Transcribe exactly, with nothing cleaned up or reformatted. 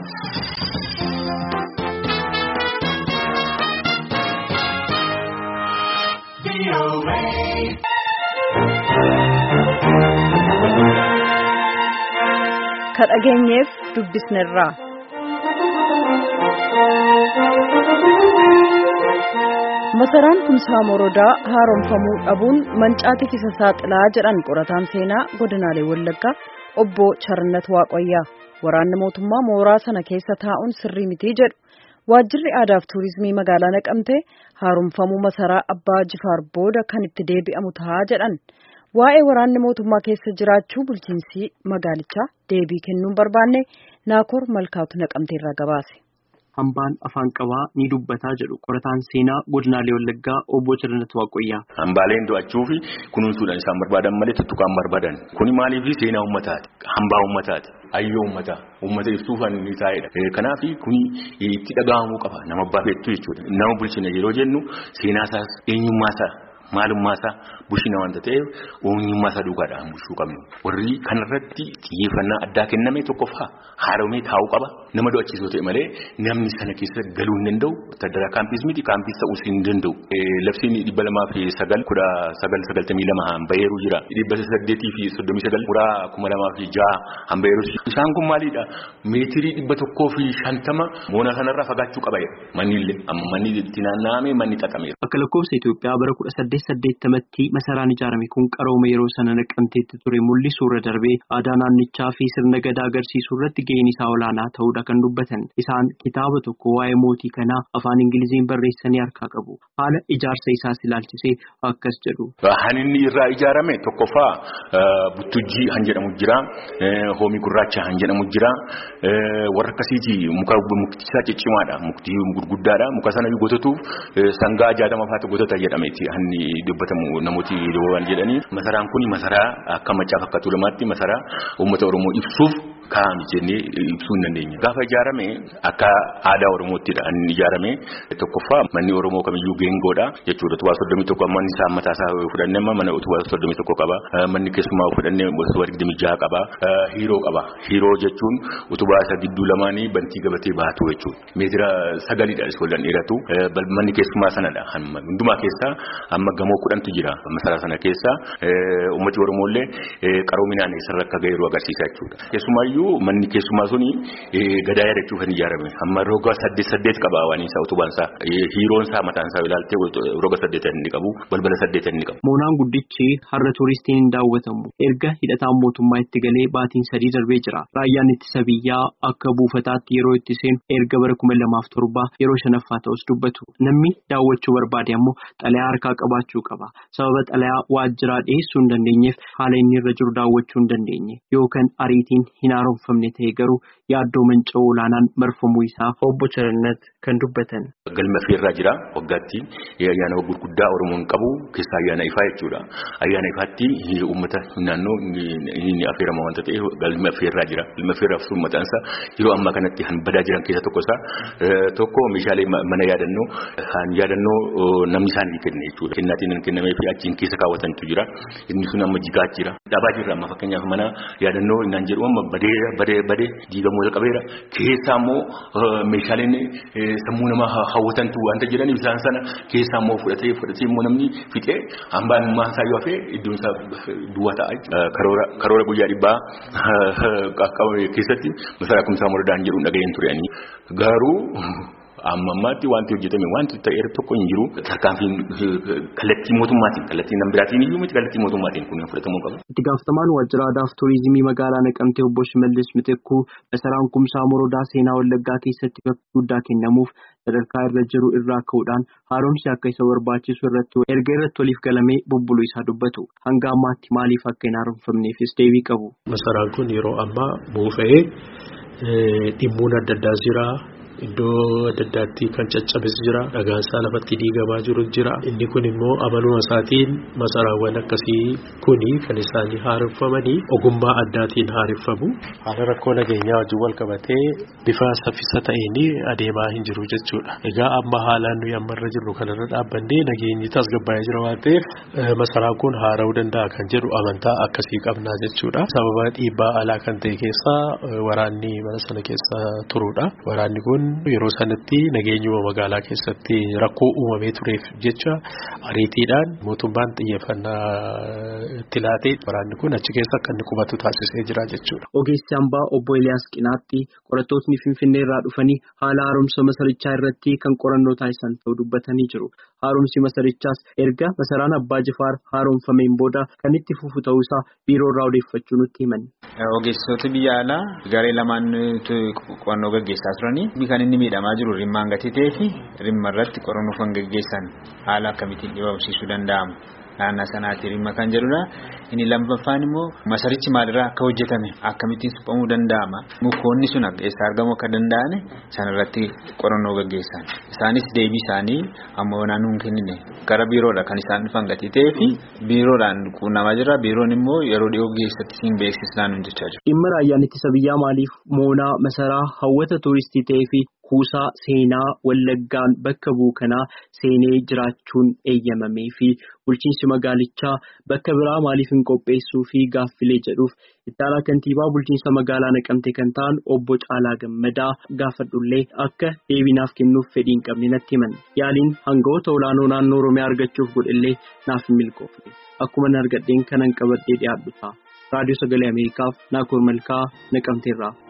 Kadhageenyeef dubbisnerraa. Masaraan Kumsaa Morodaa haaromfamuu dhabuun mancaatiif isa saaxilaa jedhan qorataan seenaa godinaalee Wallaggaa obbo Charannat Waaqoyyaa. Waraanni mootummaa mooraa sana keessa taa'uun sirrii miti jedhu. Waajjirri aadaa fi tuurizimii magaalaa Naqamtee haaromfamuu masaraa Abbaa Jifaar booda kan itti deebi'amu ta'a jedhan. Waa'ee waraanni mootummaa keessa jiraachuu bulchiinsi magaalichaa deebii kennuun barbaanne Naakoor Malkaatu Naqamteerraa gabaase. Hambaan afaan qabaa ni dubbataa jedhu qorataan seenaa godinaalee Wallaggaa obbo Charannat Waaqoyyaa. Hambaaleen to'achuu fi kunuunsuudhaan isaan barbaadan malee tuttuqaan barbaadan. Kuni maaliif seenaa uummataati? Hambaa uummataati. Ayyoo uummataa. Uummata ibsuufan ni taa'edha. Kanaaf kuni itti dhaga'amuu qaba. Nama baafettu jechuudha. Nama bulchina yeroo jennu seenaasaas eenyummaasaa maalummaasaa bushina wanta ta'eef eenyummaasaa dhugaadhaan bushuu qabnu. Warri kanarratti xiyyeeffannaa addaa kenname tokkoffaa haaromee taa'uu qaba. Nama do'achiisoo ta'e malee namni sana keessa galuu hin danda'u. Tajaajila kaampis miti kaampis ta'uus hin danda'u. Labsiin dhibba lamaa fi sagal kudha sagal sagaltamii lama hanbayeeru jira. Dhibba saddeetii fi soddomii sagal kuraa kuma lamaa fi ja'a hanbayeeru. Isaan kun maalidha? Meetirii dhibba tokkoo fi shantama moona sanarraa fagaachuu qaba. Manni illee amma manni itti naanna'ame manni xaxameera. Akka lakkoofsa Itoophiyaa bara kudha saddeet saddeettamatti masaraan ijaarame kun qarooma yeroo sana Naqamteetti ture mul'isuurra darbee aadaa naannichaa fi sirna gadaa agarsiisuu irratti gaheen isaa olaanaa ta'uudha kan dubbatan. Isaan kitaaba tokko waa'ee mootii kanaa afaan Ingiliziin barreessanii harkaa qabu. Haala ijaarsa isaas ilaalchisee akkas jedhu. Kan inni irraa ijaarame tokkoffaa Buttujjii han jedhamu jira. Hoomii Gurraacha han jedhamu jira. Warra akkasiiti muka muktisaa ciccimaadha. Muktii gurguddaadha. Muka sana gototuuf sangaa jaatama faatu gotota jedhameeti. Hanni dubbatamu namooti waan jedhanii. Masaraan kun masaraa akka machaa fakkaatu lamaatti masaraa uummata Oromoo ibsuuf kaa'ame jennee ibsuu hin dandeenya. Gaafa ijaarame akka aadaa Oromoottidha inni ijaarame. Tokkoffaa manni Oromoo kamiyyuu geengoodha jechuudha. Utubaa soddomii tokko manni isaa mataa isaa fudhannee mana utubaa soddomii tokko qaba. Manni keessumaa fudhannee utubaa digdamii jaha qaba. Hiiroo qaba. Hiiroo jechuun utubaa isa gidduu lamaanii bantii gabatee baatu jechuudha. Meetira sagalidha isoolleen dheeratu. Manni keessumaa sanadha. Hundumaa keessaa amma gamoo kudhantu jira. Masaraa sana keessa uummati Oromooillee qaroominaan isarra akka ga'eeru agarsiisa jechuudha. Keessumaayyuu manni keessumaa suni gadaa yaadachuuf kan ijaarame. Amma roga saddeet saddeet qaba waan isaa utubaan isaa. Hiiroon isaa mataan isaa ilaaltee roga saddeet inni qabu. Balbala saddeet inni qabu. Moonaan guddichi har'a tuuristiin hin daawwatamu. Erga hidhataan mootummaa itti galee baatiin sadii darbee jira. Raayyaan ittisa biyyaa akka buufataatti yeroo itti seenu erga bara kuma lamaaf torba yeroo shanaffaa ta'us dubbatu. Namni daawwachuu barbaade ammoo xalayaa harkaa qabaachuu qaba. Sababa xalayaa waajjiraa dhiyeessuu hin dandeenyeef haala inni irra jiru daawwachuu hin dandeenye. Yookaan ariitiin hin haaromfamne ta'e garuu yaaddoo manca'uu olaanaan marfamuu isaa obbo Charannat kan dubbatan. Galma feerraa jira waggaatti ayyaana gurguddaa Oromoon qabu keessaa ayyaana ifaa jechuudha. Ayyaana ifaatti uummata naannoo inni affeerama wanta ta'eef galma feerraa jira. Galma feerraaf sun mataan isaa yeroo ammaa kanatti han badaa jiran keessa tokko isaa tokko meeshaalee mana yaadannoo han yaadannoo namni isaanii kenne jechuudha. Kennaatiin kennamee fi achiin keessa kaawwatantu jira. Inni sun amma jigaa jira. Dhabaa jirra amma fakkeenyaaf mana yaadannoo innaan jedhu amma badee badee badee diigamoota qabeera. Keessaa immoo meeshaaleen sammuu nama hawwatantu wanta jedhaniif isaan sana keessaa immoo fudhatee fudhatee immoo namni fixee hambaan maasaa yoo hafee iddoon isaa duwwaa ta'a. Karoora karoora guyyaa dhibbaa keessatti masaraa Kumsaa Morodaan jedhu dhaga'een turanii garuu. Amma ammaatti wanti hojjetame wanti ta'e tokko hin jiru. Tarkaanfiin kallattii mootummaatiin kallattii nambiraatiin iyyuu miti kallattii mootummaatiin kun fudhatamuu qaba. Itti gaafatamaan waajjira aadaa fi tuurizimii magaalaa Naqamtee obbo Shimallis Mitekkuu masaraan Kumsaa Morodaa seenaa Wallaggaa keessatti bakka guddaa kennamuuf sadarkaa irra jiru irraa ka'uudhaan haaromsi akka isa barbaachisu irratti erga irratti waliif galamee bubbuluu isaa dubbatu. Hanga ammaatti maaliif akka hin haaromfamneefis deebii qabu. Masaraan kun yeroo ammaa buufa'ee dhimmuun adda addaa jira. iddoo adda addaatti kan caccabes jira. Dhagaan isaa lafatti diigamaa jiru jira. Inni kun immoo amaluma isaatiin masaraawwan akkasii kuni kan isaanii haareffamanii ogummaa addaatiin haareffamu. Haala rakkoo nageenyaa wajjin wal qabatee bifa saffisa ta'een adeemaa hin jiru jechuudha. Egaa amma haalaan nuyi ammarra jirru kanarra dhaabbannee nageenyi tasgabbaa'ee jira waan ta'eef masaraan kun haara'uu danda'a kan jedhu amantaa akkasii qabnaa jechuudha. Sababa dhiibbaa alaa kan ta'e keessaa waraanni mana sana keessa turuudha. Waraanni kun yeroo sanatti nageenyuma magaalaa keessatti rakkoo uumamee tureef jecha ariitiidhaan mootummaan xiyyeeffannaa itti laatee waraanni kun achi keessa akka inni qubatu taasisee jira jechuudha. Ogeessi hambaa obbo Eliyaas Qinaatti qorattootni Finfinnee irraa dhufanii haala haaromsa masarichaa irratti kan qorannoo taasisan ta'uu dubbatanii jiru. Haaromsi masarichaas erga masaraan Abbaa Jifaar haaromfameen booda kan itti fufu ta'uusaa biiroo irraa odeeffachuu nutti himan. Ogeessitoota biyya alaa garee lamaan qorannoo gaggeessaa turanii kan inni miidhamaa jiru rimmaan gatii ta'ee fi rimma irratti qorannoo kan gaggeessan haala akkamittiin dhibamsiisuu danda'amu. Naannaa sanaatti rimma kan jedhudha. Inni lammaffaan immoo masarichi maalirraa akka hojjetame akkamittiin suphamuu danda'ama. Mukoonni sun eessa argamuu akka danda'an sanarratti qorannoo gaggeessan. Isaanis deebii isaanii amma naannoo hin kennine gara biiroodha kan isaan dhufan gatii ta'ee fi biiroodhaan quunnamaa jira. Biiroon immoo yeroo dhiyoo geessatti siin beeksisnaan hin jechaa jiru. Dhimma raayyaan ittisa biyyaa maaliif moonaa masaraa hawwata tuuristii ta'ee fi kuusaa seenaa Wallaggaan bakka bu'u kanaa seenee jiraachuun eeyyamamee fi bulchiinsi magaalichaa bakka biraa maaliif hin qopheessuu fi gaaffilee jedhuuf itti aanaa kantiibaa bulchiinsa magaalaa Naqamtee kan ta'an obbo Caalaa Gammadaa gaafadhullee akka deebinaaf kennuuf fedhii hin qabne natti himan. Yaaliin hangawoota olaanoo naannoo Oromiyaa argachuuf godhellee naaf hin milkoofne. Akkuma argadheen kanan qabadhee dhiyaadhu ta'a. Raadiyoo Sagalee Ameerikaaf Naakoor Malkaa Naqamteerraa.